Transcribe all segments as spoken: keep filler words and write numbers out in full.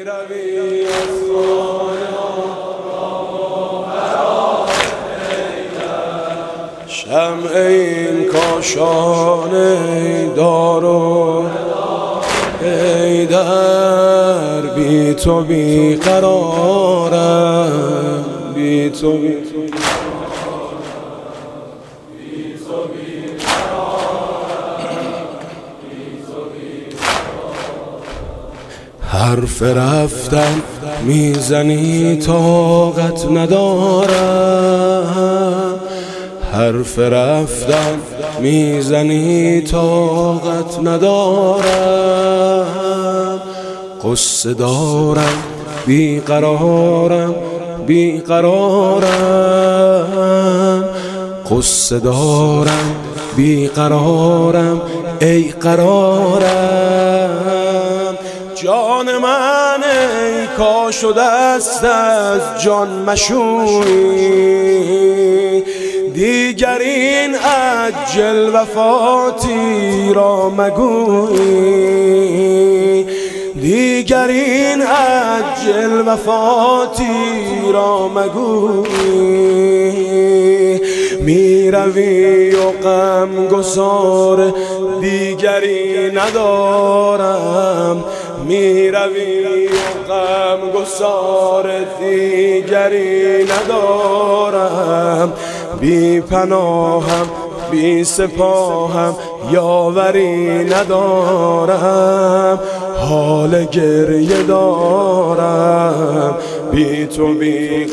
روی از خانه شمع این کاشانه دارو حیدر، بی تو بی قرارم، بی تو بی حرف رفتن میزنی طاقت ندارم، حرف رفتن میزنی طاقت ندارم، قصه دارم بیقرارم بیقرارم، قصه دارم بیقرارم ای قرارم. جان من ای کاش و دست از جان مشوی، دیگر این عجل وفاتی را مگوی، دیگر این عجل وفاتی را مگوی. می روی و غم گسار دیگری ندارم، می روی و غم گسار دیگری ندارم، بی پناهم بی سپاهم یاوری ندارم، حال گریه دارم بی تو بی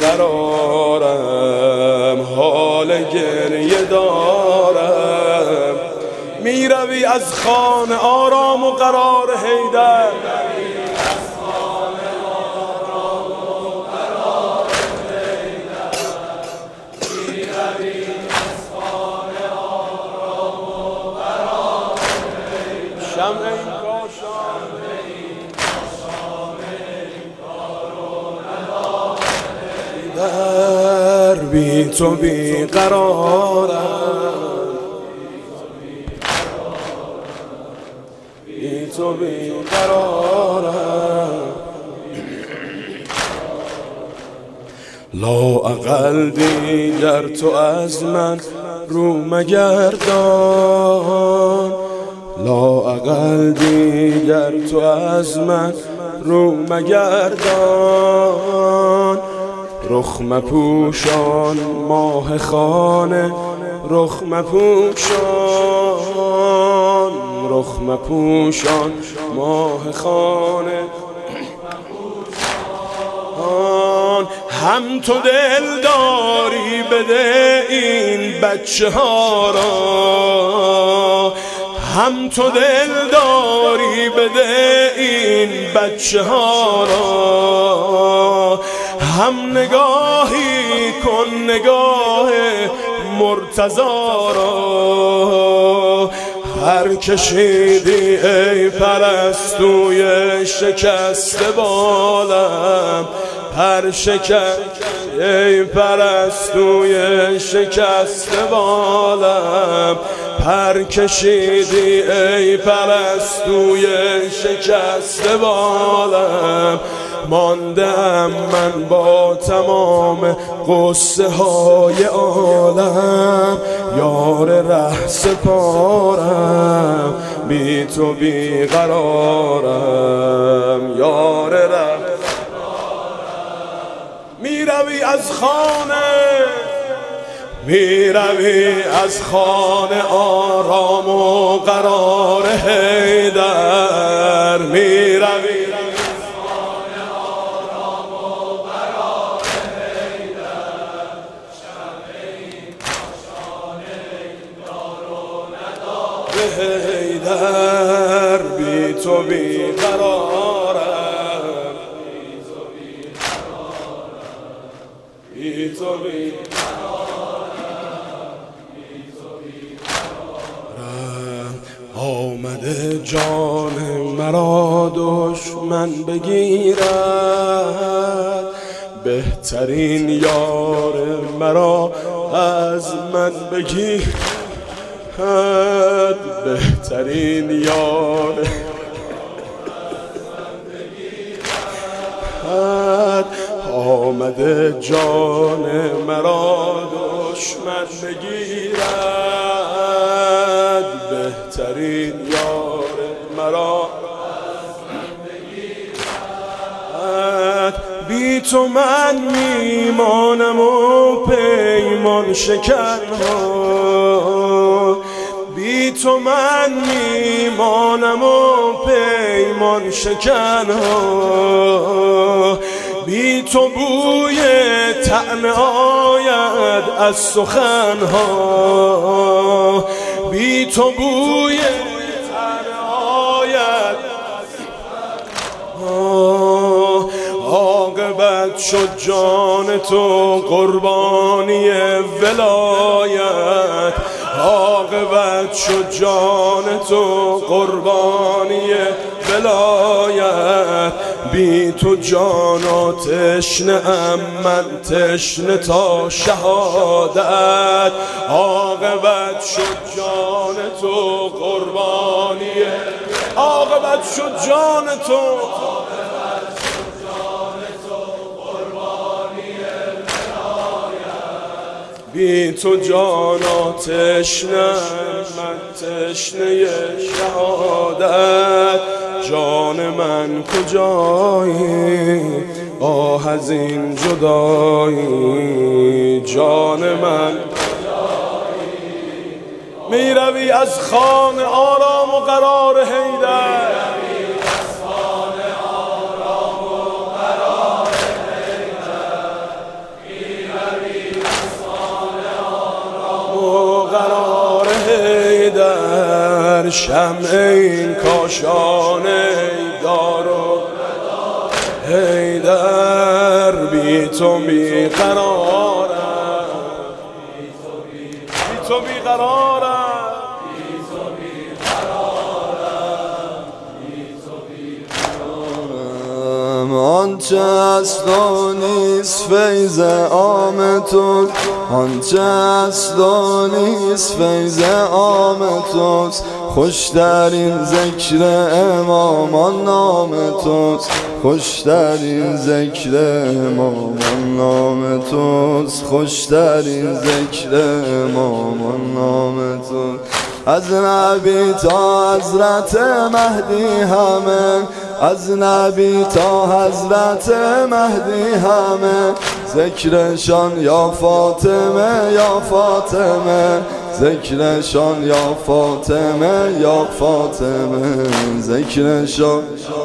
قرارم، حال گریه دارم. می روی از خانه آرام و قرار حیدر، شمع این کاشانه در بی تو بی قرارم، بی تو بی قرارم. لااقل دیگر تو از من رو مگردان، لااقل دیگر تو از من رو مگردان، رخ مپوشان ماه خانه رخ مپوشان، رخ مپوشان ماه خانه. هم تو دل داری بده این بچه ها را، هم تو دل داری بده این بچه ها را، هم نگاهی کن نگاه مرتضا را. هر کشیدی ای پرستوی شکسته بالم، هر شکست ای پرستوی شکسته بالم، پر کشیدی ای پرستوی شکسته بالم. ماندم من با تمام قصه های عالم، یار ره سپارم بی تو بی قرارم، یار ره. می روی از خانه، می روی از خانه آرام و قرار حیدر، می روی از خانه آرام و قرار حیدر. شمع این کاشانه دار و ندار حیدر، بی تو بی قرارم، بی تو بی آمده جان مرا دشمن بگیرد، بهترین یار مرا از من بگیرد، بهترین یار جان مرا دشمن بگیرد، بهترین یار مرا بی تو من میمانم و پیمان شکن ها، بی تو من میمانم و پیمان شکن ها، بی تو بوی طعنه آید از سخن ها، بی تو بوی طعنه آید عاقبت شد جان تو قربانی ولایت، عاقبت شد جان تو قربانی ولایت، بی تو جانا تشنه ام من تشنه تا شهادت، عاقبت شد جان تو قربانی، عاقبت شد جان تو بی تو جانا تشنه من تشنه شهادت، جان من کجایی آه از این جدایی، جان من می روی از خانه آرام و قرار حیدر، در شمع این کاشانه دارو حیدر، بی تو بی قرارم، بی تو بی قرارم، آنچه است و نیست فیض عام توست، آنچه است و نیست فیض عام توست، خوشترین ذکر امامان نام توست، خوشترین ذکر امامان نام توست، خوشترین ذکر امامان نام توست، از نبی تا حضرت مهدی همه، از نبی تا حضرت مهدی همه، ذکرشان یا فاطمه یا فاطمه، ذکرشان یا فاطمه یا فاطمه، ذکرشان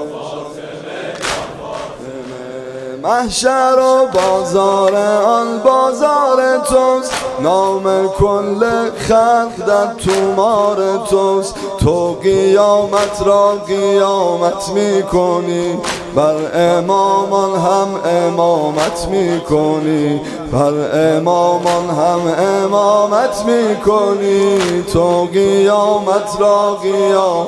محشر و بازار آن بازار توست، نام کل خلق در تومار توست، تو قیامت را قیامت می کنی، بر امامان هم امامت می کنی، بر امامان هم امامت می کنی، تو قیامت را قیامت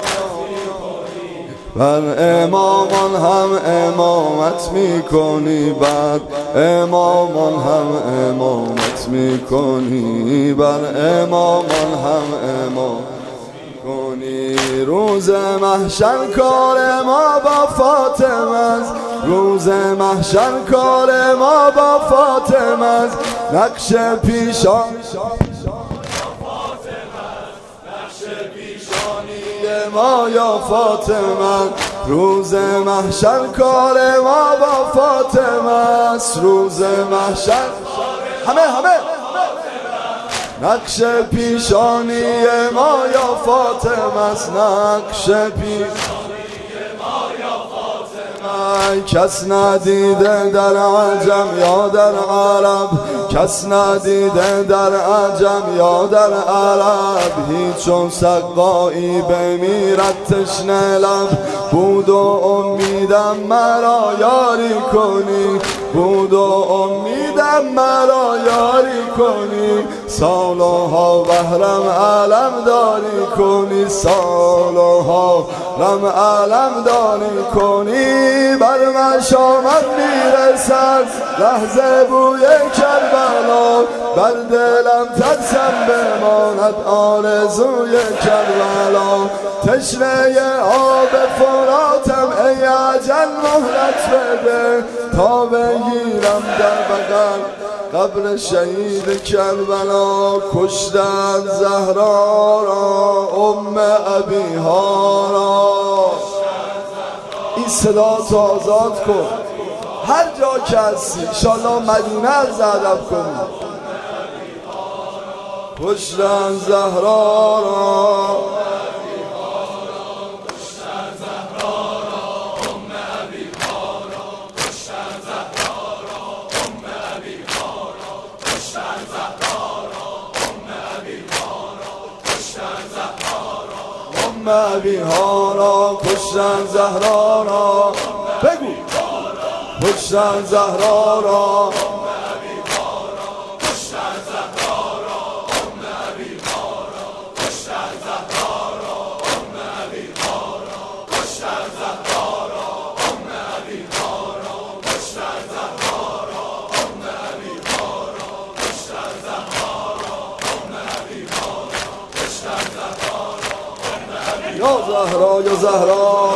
بر امامان هم امامت می کنی، بر امامان هم امامت می کنی، بر امامان هم امامت کنی. روز محشر کار ما با فاطمه است، روز محشر کار ما با فاطمه است، نقش پیشان ما یا فاطمه، روز محشر کار ما با فاطمه است، روز محشر همه همه نقش پیشانی ما یا فاطمه است، نقش پیشانی ما یا فاطمه، کس ندیده در عجم یا در عرب، کس ندیده در عجم یا در عرب، هیچ چون سقایی بمیرد تشنه لب، بود و امیدم مرا یاری کنی، بود و امیدم مرا یاری کنی، سالها بهرم علم داری کنی، سالها رم علم داری کنی. بر مشامت میرسد لحظه بوی کربلا، بر دلم ترسم بماند آرزوی کربلا. تشنه آب فراتم ای اجل مهلت بده، تا بگیرم در بغل قبر شهید کربلا. کشتن زهرا را ام ابیها را. این صدا تو آزاد کن هر جا که هستی، انشالله مدینه از ادب کنی. کشتن زهرا را ابیها را، کشتن زهرا را. بگو کشتن زهرا را، یا زهرا یا زهرا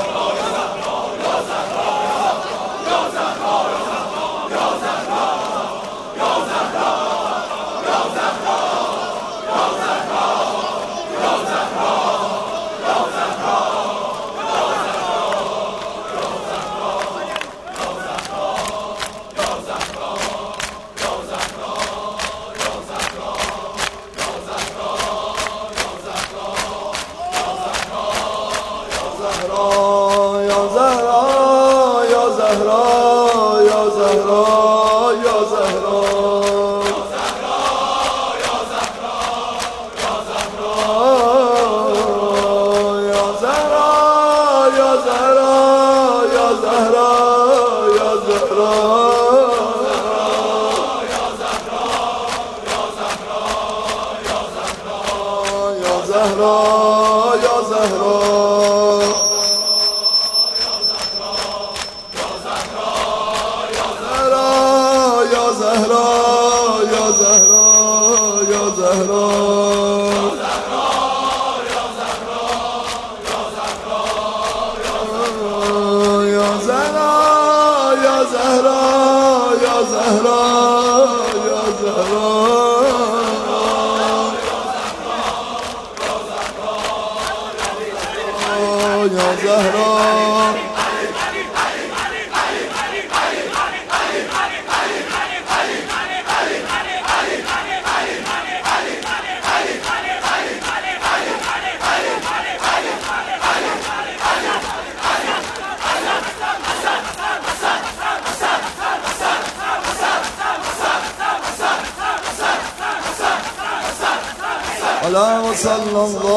اللهم صل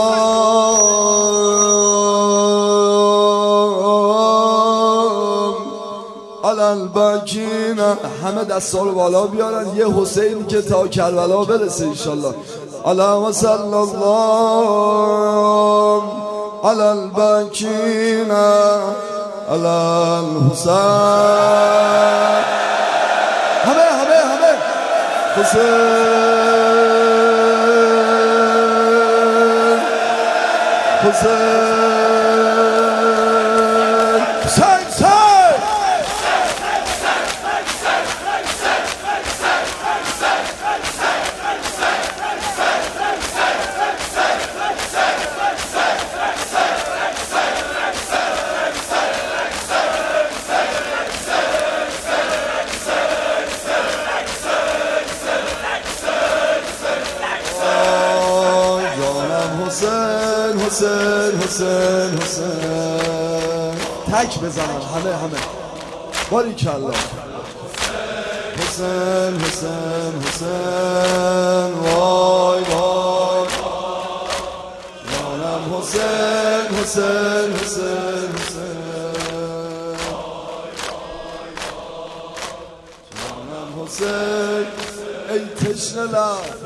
الله علی الباکین. همه دستا رو بالا بیارن یه حسین که تا کربلا برسه انشالله. اللهم صل الله علی الباکین علی الحسین. همه همه همه حسین حسین حسین حسین حسین. تک بزنن همه همه باریکالله. حسین حسین حسین وای وای جانم. حسین حسین حسین حسین جانم. حسین ای تشنه لب